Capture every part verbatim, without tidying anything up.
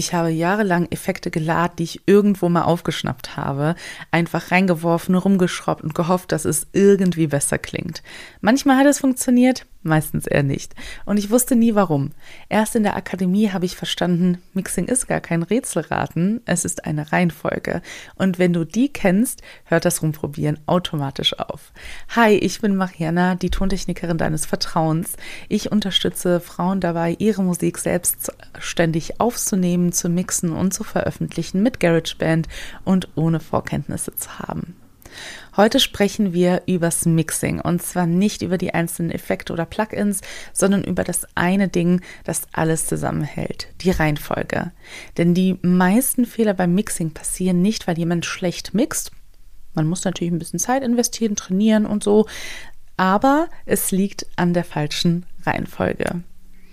Ich habe jahrelang Effekte geladen, die ich irgendwo mal aufgeschnappt habe, einfach reingeworfen, rumgeschraubt und gehofft, dass es irgendwie besser klingt. Manchmal hat es funktioniert, meistens eher nicht. Und ich wusste nie warum. Erst in der Akademie habe ich verstanden, Mixing ist gar kein Rätselraten, es ist eine Reihenfolge. Und wenn du die kennst, hört das Rumprobieren automatisch auf. Hi, ich bin Mariana, die Tontechnikerin deines Vertrauens. Ich unterstütze Frauen dabei, ihre Musik selbstständig aufzunehmen, zu mixen und zu veröffentlichen mit GarageBand und ohne Vorkenntnisse zu haben. Heute sprechen wir übers Mixing und zwar nicht über die einzelnen Effekte oder Plugins, sondern über das eine Ding, das alles zusammenhält, die Reihenfolge. Denn die meisten Fehler beim Mixing passieren nicht, weil jemand schlecht mixt. Man muss natürlich ein bisschen Zeit investieren, trainieren und so, aber es liegt an der falschen Reihenfolge.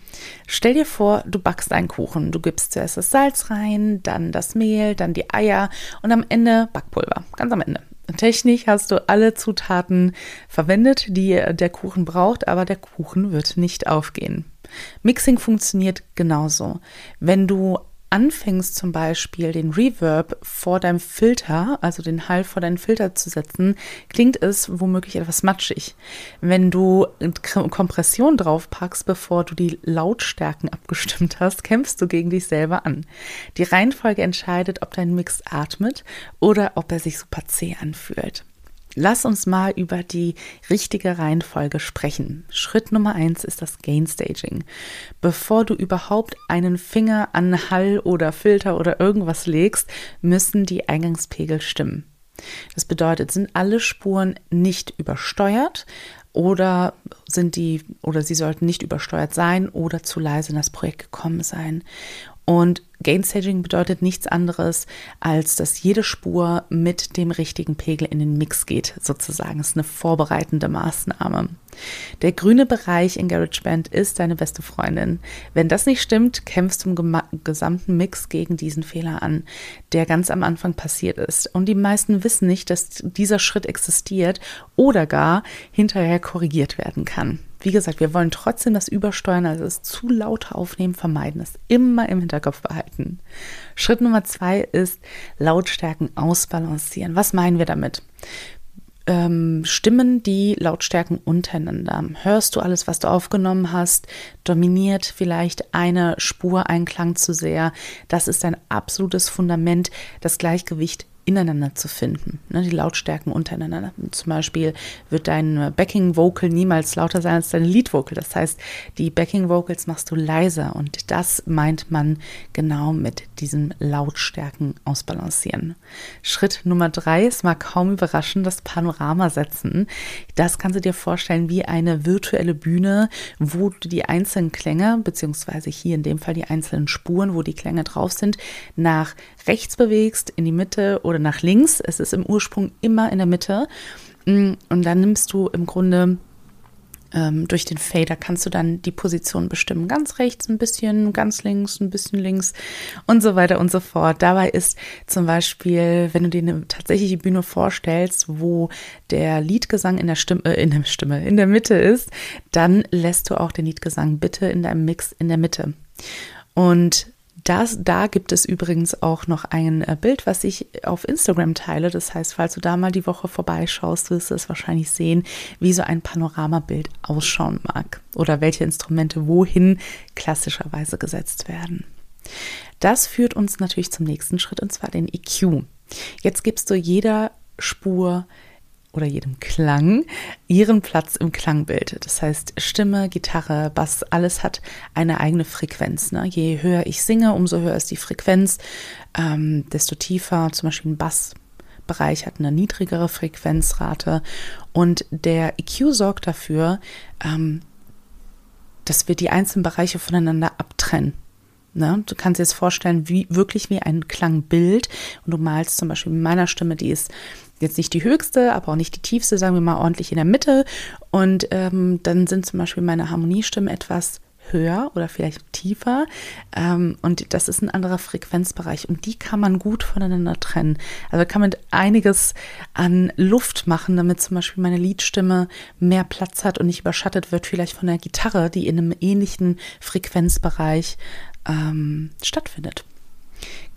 Stell dir vor, du backst einen Kuchen. Du gibst zuerst das Salz rein, dann das Mehl, dann die Eier und am Ende Backpulver, ganz am Ende. Technisch hast du alle Zutaten verwendet, die der Kuchen braucht, aber der Kuchen wird nicht aufgehen. Mixing funktioniert genauso. Wenn du anfängst zum Beispiel den Reverb vor deinem Filter, also den Hall vor deinen Filter zu setzen, klingt es womöglich etwas matschig. Wenn du Kompression draufpackst, bevor du die Lautstärken abgestimmt hast, kämpfst du gegen dich selber an. Die Reihenfolge entscheidet, ob dein Mix atmet oder ob er sich super zäh anfühlt. Lass uns mal über die richtige Reihenfolge sprechen. Schritt Nummer eins ist das Gain-Staging. Bevor du überhaupt einen Finger an Hall oder Filter oder irgendwas legst, müssen die Eingangspegel stimmen. Das bedeutet, sind alle Spuren nicht übersteuert oder sind die oder sie sollten nicht übersteuert sein oder zu leise in das Projekt gekommen sein. Und Gain-Staging bedeutet nichts anderes, als dass jede Spur mit dem richtigen Pegel in den Mix geht, sozusagen. Das ist eine vorbereitende Maßnahme. Der grüne Bereich in GarageBand ist deine beste Freundin. Wenn das nicht stimmt, kämpfst du im gema- gesamten Mix gegen diesen Fehler an, der ganz am Anfang passiert ist. Und die meisten wissen nicht, dass dieser Schritt existiert oder gar hinterher korrigiert werden kann. Wie gesagt, wir wollen trotzdem das Übersteuern, also das zu laute Aufnehmen vermeiden, das immer im Hinterkopf behalten. Schritt Nummer zwei ist Lautstärken ausbalancieren. Was meinen wir damit? Ähm, Stimmen die Lautstärken untereinander. Hörst du alles, was du aufgenommen hast? Dominiert vielleicht eine Spur, ein Klang zu sehr? Das ist ein absolutes Fundament, das Gleichgewicht ineinander zu finden, ne, die Lautstärken untereinander. Zum Beispiel wird dein Backing Vocal niemals lauter sein als deine Lead Vocal. Das heißt, die Backing Vocals machst du leiser und das meint man genau mit diesem Lautstärken ausbalancieren. Schritt Nummer drei, es mag kaum überraschen, das Panorama setzen. Das kannst du dir vorstellen wie eine virtuelle Bühne, wo du die einzelnen Klänge, beziehungsweise hier in dem Fall die einzelnen Spuren, wo die Klänge drauf sind, nach rechts bewegst, in die Mitte oder nach links. Es ist im Ursprung immer in der Mitte. Und dann nimmst du im Grunde ähm, durch den Fader kannst du dann die Position bestimmen. Ganz rechts ein bisschen, ganz links ein bisschen links und so weiter und so fort. Dabei ist zum Beispiel, wenn du dir eine tatsächliche Bühne vorstellst, wo der Liedgesang in der Stimme, äh, in der Stimme, in der Mitte ist, dann lässt du auch den Liedgesang bitte in deinem Mix in der Mitte. Und Das, da gibt es übrigens auch noch ein äh, Bild, was ich auf Instagram teile. Das heißt, falls du da mal die Woche vorbeischaust, wirst du es wahrscheinlich sehen, wie so ein Panoramabild ausschauen mag oder welche Instrumente wohin klassischerweise gesetzt werden. Das führt uns natürlich zum nächsten Schritt und zwar den E Q. Jetzt gibst du jeder Spur oder jedem Klang ihren Platz im Klangbild. Das heißt, Stimme, Gitarre, Bass, alles hat eine eigene Frequenz. Ne? Je höher ich singe, umso höher ist die Frequenz, ähm, desto tiefer, zum Beispiel ein Bassbereich hat eine niedrigere Frequenzrate. Und der E Q sorgt dafür, ähm, dass wir die einzelnen Bereiche voneinander abtrennen. Ne? Du kannst dir jetzt vorstellen, wie wirklich wie ein Klangbild. Und du malst zum Beispiel mit meiner Stimme, die ist jetzt nicht die höchste, aber auch nicht die tiefste, sagen wir mal ordentlich in der Mitte. Und ähm, dann sind zum Beispiel meine Harmoniestimmen etwas höher oder vielleicht tiefer. Ähm, und das ist ein anderer Frequenzbereich. Und die kann man gut voneinander trennen. Also kann man einiges an Luft machen, damit zum Beispiel meine Liedstimme mehr Platz hat und nicht überschattet wird, vielleicht von der Gitarre, die in einem ähnlichen Frequenzbereich ähm, stattfindet.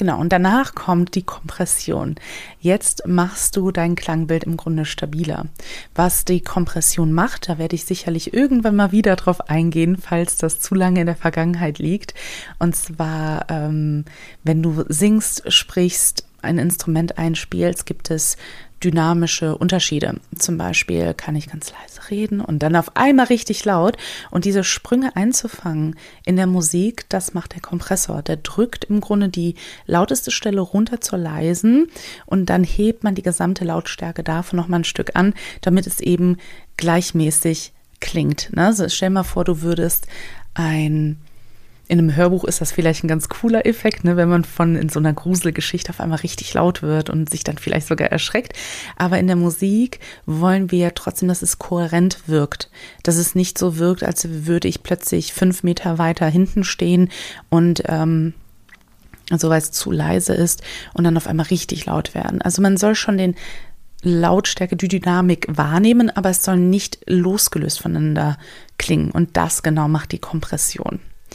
Genau, und danach kommt die Kompression. Jetzt machst du dein Klangbild im Grunde stabiler. Was die Kompression macht, da werde ich sicherlich irgendwann mal wieder drauf eingehen, falls das zu lange in der Vergangenheit liegt. Und zwar, ähm, wenn du singst, sprichst, ein Instrument einspielst, gibt es dynamische Unterschiede. Zum Beispiel kann ich ganz leise reden und dann auf einmal richtig laut. Und diese Sprünge einzufangen in der Musik, das macht der Kompressor. Der drückt im Grunde die lauteste Stelle runter zur leisen und dann hebt man die gesamte Lautstärke davon nochmal ein Stück an, damit es eben gleichmäßig klingt. Ne? Also stell mal vor, du würdest ein In einem Hörbuch ist das vielleicht ein ganz cooler Effekt, ne, wenn man von in so einer Gruselgeschichte auf einmal richtig laut wird und sich dann vielleicht sogar erschreckt. Aber in der Musik wollen wir trotzdem, dass es kohärent wirkt. Dass es nicht so wirkt, als würde ich plötzlich fünf Meter weiter hinten stehen und ähm, also weil es zu leise ist und dann auf einmal richtig laut werden. Also man soll schon den Lautstärke, die Dynamik wahrnehmen, aber es soll nicht losgelöst voneinander klingen. Und das genau macht die Kompression.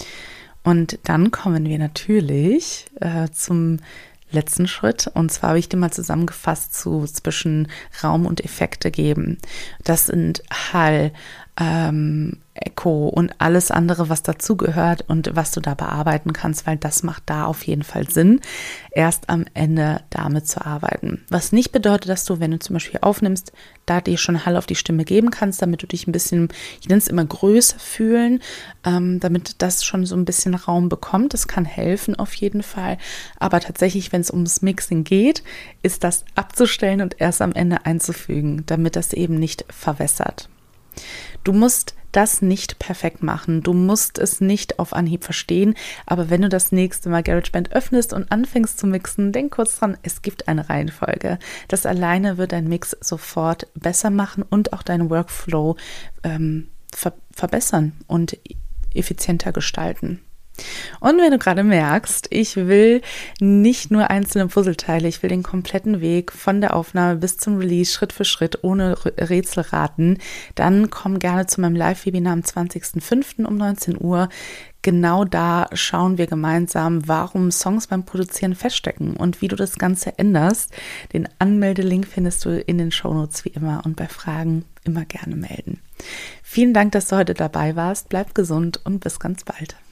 Und dann kommen wir natürlich äh, zum letzten Schritt. Und zwar habe ich dir mal zusammengefasst zu zwischen Raum und Effekte geben. Das sind Hall, ähm, Echo und alles andere, was dazugehört und was du da bearbeiten kannst, weil das macht da auf jeden Fall Sinn, erst am Ende damit zu arbeiten. Was nicht bedeutet, dass du, wenn du zum Beispiel aufnimmst, da dir schon Hall auf die Stimme geben kannst, damit du dich ein bisschen, ich nenne es immer größer fühlen, ähm, damit das schon so ein bisschen Raum bekommt. Das kann helfen auf jeden Fall. Aber tatsächlich, wenn es ums Mixing geht, ist das abzustellen und erst am Ende einzufügen, damit das eben nicht verwässert. Du musst das nicht perfekt machen. Du musst es nicht auf Anhieb verstehen. Aber wenn du das nächste Mal GarageBand öffnest und anfängst zu mixen, denk kurz dran, es gibt eine Reihenfolge. Das alleine wird dein Mix sofort besser machen und auch deinen Workflow ähm, ver- verbessern und effizienter gestalten. Und wenn du gerade merkst, ich will nicht nur einzelne Puzzleteile, ich will den kompletten Weg von der Aufnahme bis zum Release Schritt für Schritt ohne Rätselraten, dann komm gerne zu meinem Live-Webinar am zwanzigsten fünften um neunzehn Uhr. Genau da schauen wir gemeinsam, warum Songs beim Produzieren feststecken und wie du das Ganze änderst. Den Anmeldelink findest du in den Shownotes wie immer und bei Fragen immer gerne melden. Vielen Dank, dass du heute dabei warst. Bleib gesund und bis ganz bald.